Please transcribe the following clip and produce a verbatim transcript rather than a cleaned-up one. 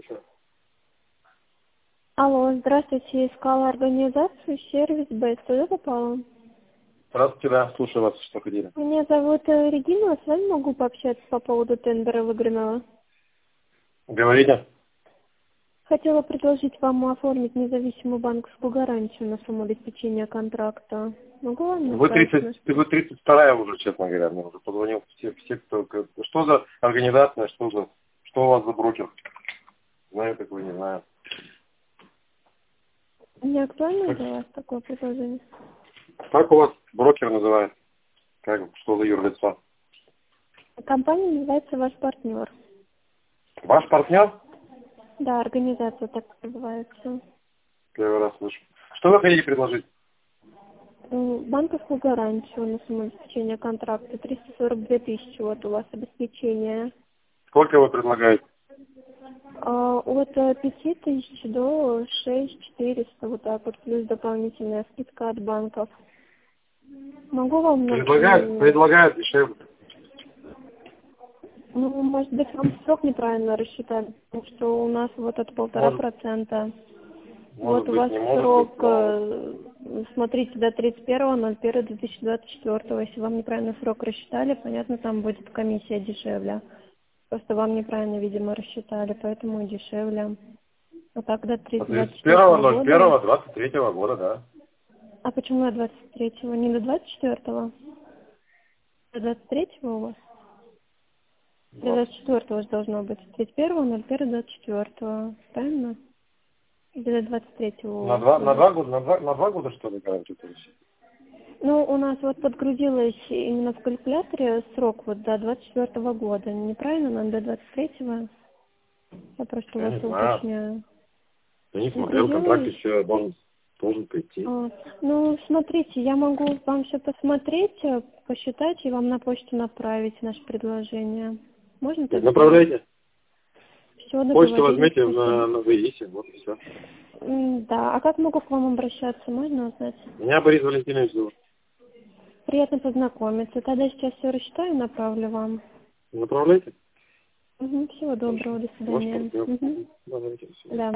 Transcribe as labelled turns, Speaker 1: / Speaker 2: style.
Speaker 1: Слушаю.
Speaker 2: Алло, здравствуйте, искала организацию, сервис Б. Туда попала?
Speaker 1: Здравствуйте, да, слушаю вас, что хотели.
Speaker 2: Меня зовут э, Регина, с вами могу пообщаться по поводу тендера выигранного.
Speaker 1: Говорите.
Speaker 2: Хотела предложить вам оформить независимую банковскую гарантию на сумму обеспечения контракта. Могу вам
Speaker 1: Вы
Speaker 2: направить?
Speaker 1: тридцать, вы тридцать вторая уже, честно говоря, мне уже позвонил все, все, кто... как- Что за организация, что за... Что у вас за брокер? Знаю, такой, не знаю.
Speaker 2: Не актуально
Speaker 1: Как,
Speaker 2: для вас такое предложение?
Speaker 1: как у вас брокер называется? Как, что за юрлицо?
Speaker 2: Компания называется «Ваш партнер».
Speaker 1: Ваш партнер?
Speaker 2: Да, организация так называется.
Speaker 1: Первый раз слышу. Что вы хотите предложить?
Speaker 2: М, Банковскую гарантию на сумму обеспечения контракта. триста сорок две тысячи вот у вас обеспечение.
Speaker 1: Сколько вы предлагаете?
Speaker 2: А, От э, пяти тысяч до шесть четыреста, вот так вот, плюс дополнительная скидка от банков. Могу вам, на-
Speaker 1: Предлагают,
Speaker 2: м,
Speaker 1: предлагают дешевле.
Speaker 2: ну, может быть, вам срок неправильно рассчитали, потому что у нас вот от полтора
Speaker 1: Может,
Speaker 2: процента.
Speaker 1: может
Speaker 2: Вот у
Speaker 1: быть,
Speaker 2: вас
Speaker 1: не может быть,
Speaker 2: срок,
Speaker 1: но...
Speaker 2: э, смотрите, до тридцать первого ноль первого две тысячи двадцать четвёртого. Если вам неправильно срок рассчитали, понятно, там будет комиссия дешевле. Просто вам неправильно, видимо, рассчитали, поэтому десчевле. А так до
Speaker 1: До
Speaker 2: тридцать двадцать
Speaker 1: тридцать первого
Speaker 2: четвёртого
Speaker 1: ноль
Speaker 2: года.
Speaker 1: первого двадцать третьего года, да.
Speaker 2: А почему до двадцать третьего? Не до двадцать четвёртого? До двадцать третьего у вас? До
Speaker 1: двадцать.
Speaker 2: двадцать четвёртого же должно быть. тридцать первого ноль первого двадцать четвёртого. Правильно? Или до двадцать третьего у
Speaker 1: На
Speaker 2: вас
Speaker 1: два, на
Speaker 2: будет?
Speaker 1: два года, на два, на два года что ли, гарантию получить?
Speaker 2: Ну, у нас вот подгрузилось именно в калькуляторе срок вот до двадцать четвёртого года. Неправильно? Нам до двадцать третьего? Я просто у
Speaker 1: Я
Speaker 2: вас
Speaker 1: не знаю.
Speaker 2: уточняю.
Speaker 1: Я не
Speaker 2: Не
Speaker 1: смотрел, контракт
Speaker 2: подгрузилось?
Speaker 1: еще должен, должен прийти.
Speaker 2: А, Ну, смотрите, я могу вам все посмотреть, э, посчитать и вам на почту направить наше предложение. Можно так сделать?
Speaker 1: Направляйте.
Speaker 2: Все,
Speaker 1: Почту
Speaker 2: договорились,
Speaker 1: возьмите
Speaker 2: спасибо.
Speaker 1: на, на вывесе, вот и все.
Speaker 2: М, Да, а как могу к вам обращаться, можно узнать?
Speaker 1: Меня Борис Валентинович зовут.
Speaker 2: Приятно познакомиться. Тогда сейчас все рассчитаю и направлю вам.
Speaker 1: Направляйте.
Speaker 2: Всего
Speaker 1: Хорошо.
Speaker 2: доброго, до
Speaker 1: Ваш
Speaker 2: свидания.
Speaker 1: партнер.
Speaker 2: Мгм.
Speaker 1: Мгм. Давайте, до свидания.
Speaker 2: Да.